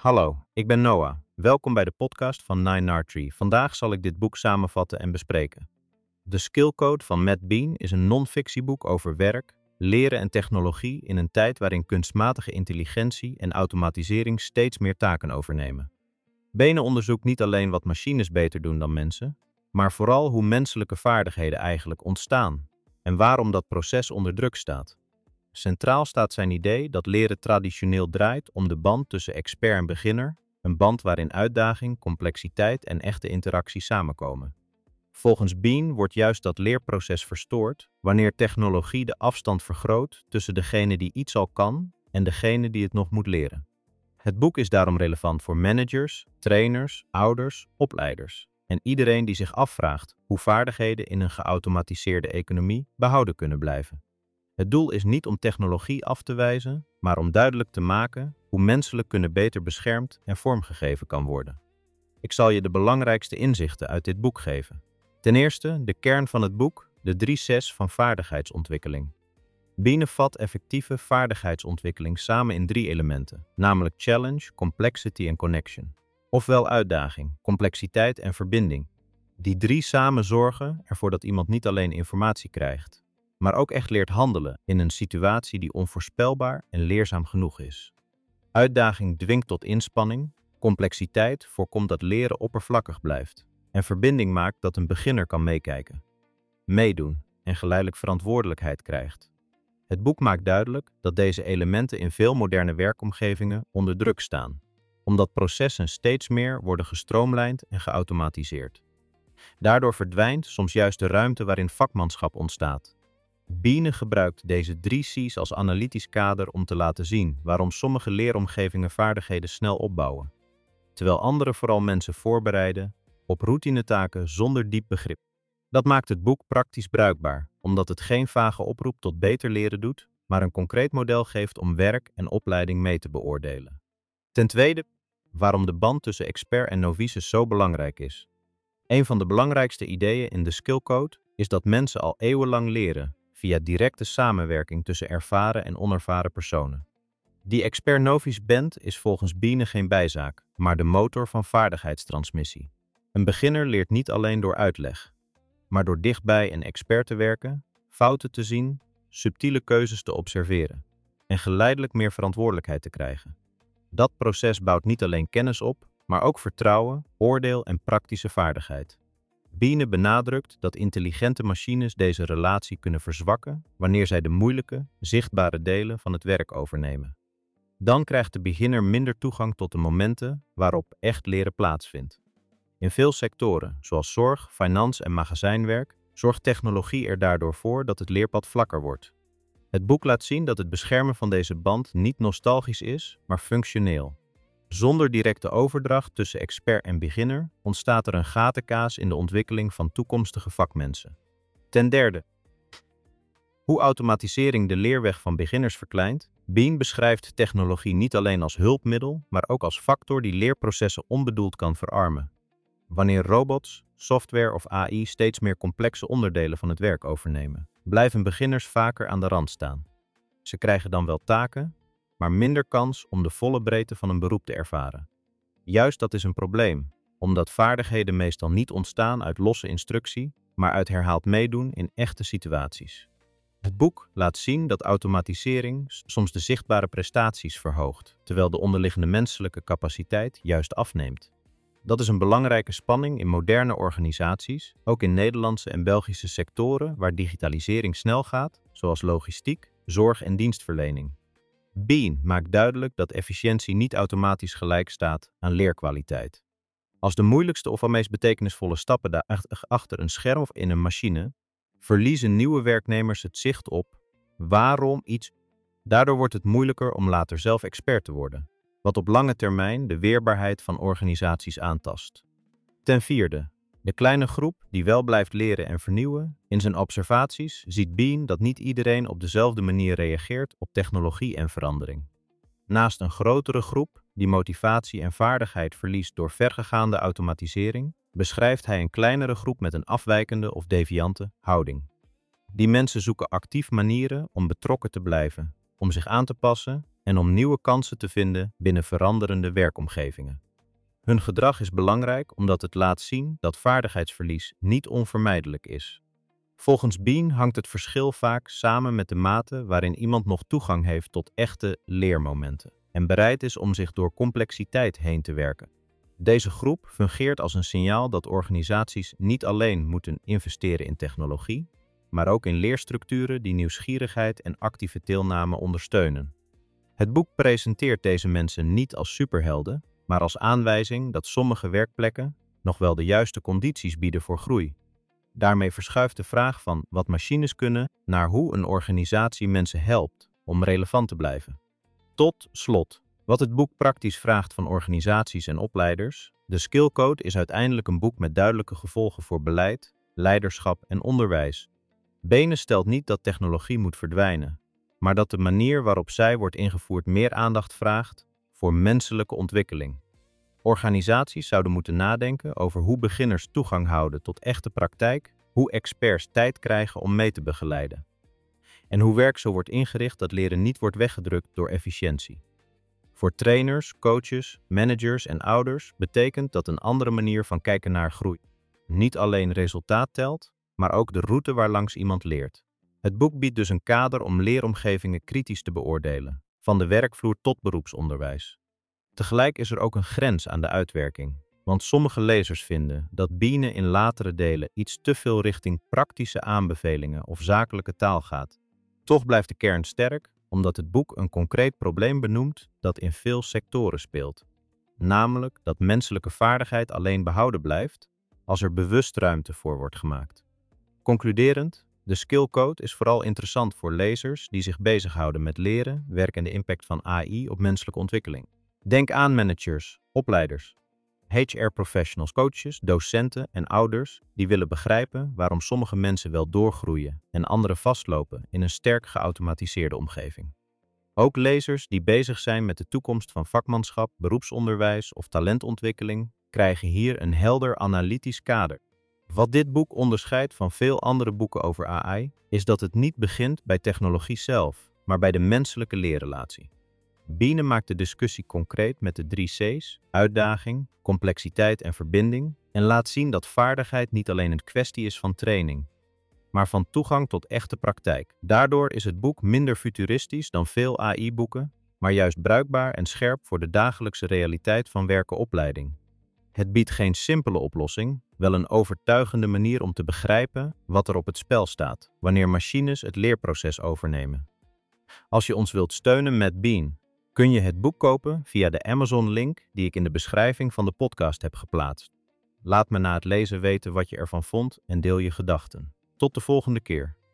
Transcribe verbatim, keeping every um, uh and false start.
Hallo, ik ben Noah. Welkom bij de podcast van Nine R Tree. Vandaag zal ik dit boek samenvatten en bespreken. De Skill Code van Matt Bean is een non-fictieboek over werk, leren en technologie in een tijd waarin kunstmatige intelligentie en automatisering steeds meer taken overnemen. Bean onderzoekt niet alleen wat machines beter doen dan mensen, maar vooral hoe menselijke vaardigheden eigenlijk ontstaan en waarom dat proces onder druk staat. Centraal staat zijn idee dat leren traditioneel draait om de band tussen expert en beginner, een band waarin uitdaging, complexiteit en echte interactie samenkomen. Volgens Bean wordt juist dat leerproces verstoord wanneer technologie de afstand vergroot tussen degene die iets al kan en degene die het nog moet leren. Het boek is daarom relevant voor managers, trainers, ouders, opleiders en iedereen die zich afvraagt hoe vaardigheden in een geautomatiseerde economie behouden kunnen blijven. Het doel is niet om technologie af te wijzen, maar om duidelijk te maken hoe menselijk kunnen beter beschermd en vormgegeven kan worden. Ik zal je de belangrijkste inzichten uit dit boek geven. Ten eerste de kern van het boek, de drie C's van vaardigheidsontwikkeling. Bean vat effectieve vaardigheidsontwikkeling samen in drie elementen, namelijk challenge, complexity en connection. Ofwel uitdaging, complexiteit en verbinding. Die drie samen zorgen ervoor dat iemand niet alleen informatie krijgt, maar ook echt leert handelen in een situatie die onvoorspelbaar en leerzaam genoeg is. Uitdaging dwingt tot inspanning, complexiteit voorkomt dat leren oppervlakkig blijft en verbinding maakt dat een beginner kan meekijken, meedoen en geleidelijk verantwoordelijkheid krijgt. Het boek maakt duidelijk dat deze elementen in veel moderne werkomgevingen onder druk staan, omdat processen steeds meer worden gestroomlijnd en geautomatiseerd. Daardoor verdwijnt soms juist de ruimte waarin vakmanschap ontstaat. Bean gebruikt deze drie C's als analytisch kader om te laten zien waarom sommige leeromgevingen vaardigheden snel opbouwen, terwijl andere vooral mensen voorbereiden op routinetaken zonder diep begrip. Dat maakt het boek praktisch bruikbaar, omdat het geen vage oproep tot beter leren doet, maar een concreet model geeft om werk en opleiding mee te beoordelen. Ten tweede, waarom de band tussen expert en novices zo belangrijk is. Een van de belangrijkste ideeën in de Skill Code is dat mensen al eeuwenlang leren via directe samenwerking tussen ervaren en onervaren personen. Die expert-novice band is volgens Bean geen bijzaak, maar de motor van vaardigheidstransmissie. Een beginner leert niet alleen door uitleg, maar door dichtbij een expert te werken, fouten te zien, subtiele keuzes te observeren en geleidelijk meer verantwoordelijkheid te krijgen. Dat proces bouwt niet alleen kennis op, maar ook vertrouwen, oordeel en praktische vaardigheid. Bean benadrukt dat intelligente machines deze relatie kunnen verzwakken wanneer zij de moeilijke, zichtbare delen van het werk overnemen. Dan krijgt de beginner minder toegang tot de momenten waarop echt leren plaatsvindt. In veel sectoren, zoals zorg, finance en magazijnwerk, zorgt technologie er daardoor voor dat het leerpad vlakker wordt. Het boek laat zien dat het beschermen van deze band niet nostalgisch is, maar functioneel. Zonder directe overdracht tussen expert en beginner ontstaat er een gatenkaas in de ontwikkeling van toekomstige vakmensen. Ten derde, hoe automatisering de leerweg van beginners verkleint. Bean beschrijft technologie niet alleen als hulpmiddel, maar ook als factor die leerprocessen onbedoeld kan verarmen. Wanneer robots, software of A I steeds meer complexe onderdelen van het werk overnemen, blijven beginners vaker aan de rand staan. Ze krijgen dan wel taken, maar minder kans om de volle breedte van een beroep te ervaren. Juist dat is een probleem, omdat vaardigheden meestal niet ontstaan uit losse instructie, maar uit herhaald meedoen in echte situaties. Het boek laat zien dat automatisering soms de zichtbare prestaties verhoogt, terwijl de onderliggende menselijke capaciteit juist afneemt. Dat is een belangrijke spanning in moderne organisaties, ook in Nederlandse en Belgische sectoren waar digitalisering snel gaat, zoals logistiek, zorg en dienstverlening. Bean maakt duidelijk dat efficiëntie niet automatisch gelijk staat aan leerkwaliteit. Als de moeilijkste of al meest betekenisvolle stappen daar achter een scherm of in een machine, verliezen nieuwe werknemers het zicht op waarom iets. Daardoor wordt het moeilijker om later zelf expert te worden, wat op lange termijn de weerbaarheid van organisaties aantast. Ten vierde, de kleine groep die wel blijft leren en vernieuwen. In zijn observaties ziet Bean dat niet iedereen op dezelfde manier reageert op technologie en verandering. Naast een grotere groep die motivatie en vaardigheid verliest door verregaande automatisering, beschrijft hij een kleinere groep met een afwijkende of deviante houding. Die mensen zoeken actief manieren om betrokken te blijven, om zich aan te passen en om nieuwe kansen te vinden binnen veranderende werkomgevingen. Hun gedrag is belangrijk omdat het laat zien dat vaardigheidsverlies niet onvermijdelijk is. Volgens Bean hangt het verschil vaak samen met de mate waarin iemand nog toegang heeft tot echte leermomenten en bereid is om zich door complexiteit heen te werken. Deze groep fungeert als een signaal dat organisaties niet alleen moeten investeren in technologie, maar ook in leerstructuren die nieuwsgierigheid en actieve deelname ondersteunen. Het boek presenteert deze mensen niet als superhelden, maar als aanwijzing dat sommige werkplekken nog wel de juiste condities bieden voor groei. Daarmee verschuift de vraag van wat machines kunnen naar hoe een organisatie mensen helpt om relevant te blijven. Tot slot, wat het boek praktisch vraagt van organisaties en opleiders. De Skill Code is uiteindelijk een boek met duidelijke gevolgen voor beleid, leiderschap en onderwijs. Bean stelt niet dat technologie moet verdwijnen, maar dat de manier waarop zij wordt ingevoerd meer aandacht vraagt voor menselijke ontwikkeling. Organisaties zouden moeten nadenken over hoe beginners toegang houden tot echte praktijk, hoe experts tijd krijgen om mee te begeleiden, en hoe werk zo wordt ingericht dat leren niet wordt weggedrukt door efficiëntie. Voor trainers, coaches, managers en ouders betekent dat een andere manier van kijken naar groei niet alleen resultaat telt, maar ook de route waarlangs iemand leert. Het boek biedt dus een kader om leeromgevingen kritisch te beoordelen, van de werkvloer tot beroepsonderwijs. Tegelijk is er ook een grens aan de uitwerking, want sommige lezers vinden dat Bean in latere delen iets te veel richting praktische aanbevelingen of zakelijke taal gaat. Toch blijft de kern sterk, omdat het boek een concreet probleem benoemt dat in veel sectoren speelt. Namelijk dat menselijke vaardigheid alleen behouden blijft als er bewust ruimte voor wordt gemaakt. Concluderend, de Skill Code is vooral interessant voor lezers die zich bezighouden met leren, werk en de impact van A I op menselijke ontwikkeling. Denk aan managers, opleiders, H R-professionals, coaches, docenten en ouders die willen begrijpen waarom sommige mensen wel doorgroeien en anderen vastlopen in een sterk geautomatiseerde omgeving. Ook lezers die bezig zijn met de toekomst van vakmanschap, beroepsonderwijs of talentontwikkeling krijgen hier een helder analytisch kader. Wat dit boek onderscheidt van veel andere boeken over A I is dat het niet begint bij technologie zelf, maar bij de menselijke leerrelatie. Bean maakt de discussie concreet met de drie C's, uitdaging, complexiteit en verbinding, en laat zien dat vaardigheid niet alleen een kwestie is van training, maar van toegang tot echte praktijk. Daardoor is het boek minder futuristisch dan veel A I-boeken, maar juist bruikbaar en scherp voor de dagelijkse realiteit van werkenopleiding. Het biedt geen simpele oplossing, wel een overtuigende manier om te begrijpen wat er op het spel staat, wanneer machines het leerproces overnemen. Als je ons wilt steunen met Bean, kun je het boek kopen via de Amazon-link die ik in de beschrijving van de podcast heb geplaatst. Laat me na het lezen weten wat je ervan vond en deel je gedachten. Tot de volgende keer.